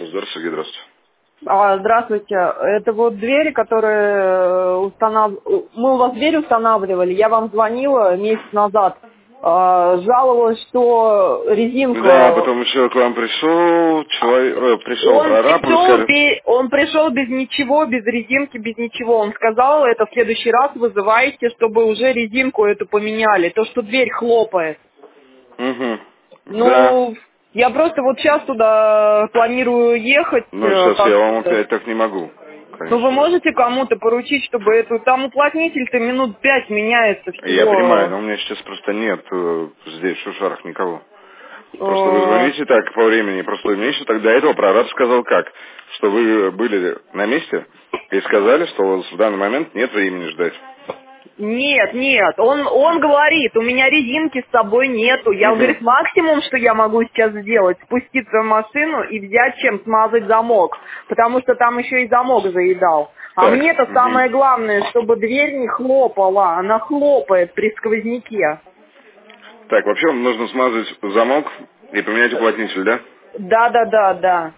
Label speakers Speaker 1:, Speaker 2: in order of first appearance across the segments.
Speaker 1: Здравствуйте, Сергей, здравствуйте.
Speaker 2: Здравствуйте. Это вот двери, которые мы у вас дверь устанавливали. Я вам звонила месяц назад. Жаловалась, что резинка...
Speaker 1: Да, потом еще к вам пришел человек, пришел прораб,
Speaker 2: Он пришел без ничего, без резинки, без ничего. Он сказал, это в следующий раз вызываете, чтобы уже резинку эту поменяли. То, что дверь хлопает.
Speaker 1: Угу. Да.
Speaker 2: Ну, я просто вот сейчас туда планирую ехать.
Speaker 1: Ну, сейчас я вам опять так не могу.
Speaker 2: Ну, вы
Speaker 1: Конечно.
Speaker 2: можете кому-то поручить, чтобы эту... Там уплотнитель-то минут 5 меняется всего.
Speaker 1: Я понимаю, но у меня сейчас просто нет здесь в Шушарах никого. Просто вы звоните так по времени, просто мне еще тогда этого прораб сказал как, что вы были на месте и сказали, что у вас в данный момент нет времени ждать.
Speaker 2: Нет, он говорит, у меня резинки с собой нету. Я, говорит, максимум, что я могу сейчас сделать, спуститься в машину и взять чем смазать замок, потому что там еще и замок заедал. А
Speaker 1: Так.
Speaker 2: мне-то самое главное, чтобы дверь не хлопала, она хлопает при сквозняке.
Speaker 1: Так, вообще вам нужно смазать замок и поменять уплотнитель, да?
Speaker 2: Да.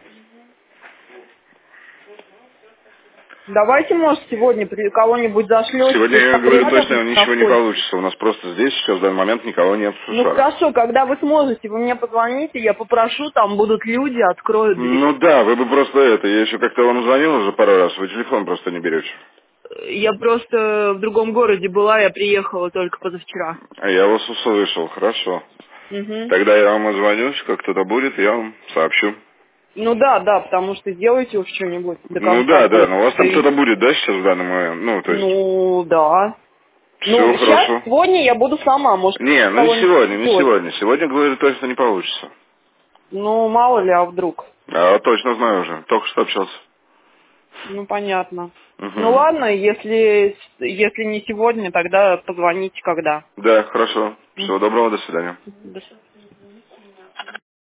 Speaker 2: Давайте, может, сегодня кого-нибудь зашлете.
Speaker 1: Сегодня, я говорю, точно ничего не
Speaker 2: находится.
Speaker 1: получится. У нас просто здесь сейчас в данный момент никого нет в
Speaker 2: Ну
Speaker 1: Шушарах.
Speaker 2: хорошо, когда вы сможете, вы мне позвоните, я попрошу, там будут люди, откроют дверь.
Speaker 1: Ну да, вы бы просто это, я еще как-то вам звонил уже пару раз, вы телефон просто не берете.
Speaker 2: Я просто в другом городе была, я приехала только позавчера.
Speaker 1: А я вас услышал, хорошо.
Speaker 2: Угу.
Speaker 1: Тогда я вам озвонюсь, как кто-то будет, я вам сообщу.
Speaker 2: Ну да, потому что сделайте уж что-нибудь до
Speaker 1: Ну
Speaker 2: конца
Speaker 1: да,
Speaker 2: года.
Speaker 1: но у вас там кто-то будет, да, сейчас в данный момент? Ну, то есть,
Speaker 2: Ну да.
Speaker 1: все
Speaker 2: Сейчас,
Speaker 1: хорошо.
Speaker 2: сегодня я буду сама, может,
Speaker 1: Не, ну не сегодня, не сегодня. Сегодня, говорю, точно не получится.
Speaker 2: Ну, мало ли, а вдруг.
Speaker 1: А точно знаю уже, только что общался.
Speaker 2: Ну, понятно. Ну
Speaker 1: Угу.
Speaker 2: ладно, если не сегодня, тогда позвоните когда.
Speaker 1: Да, хорошо. Всего доброго, до свидания.
Speaker 2: До свидания.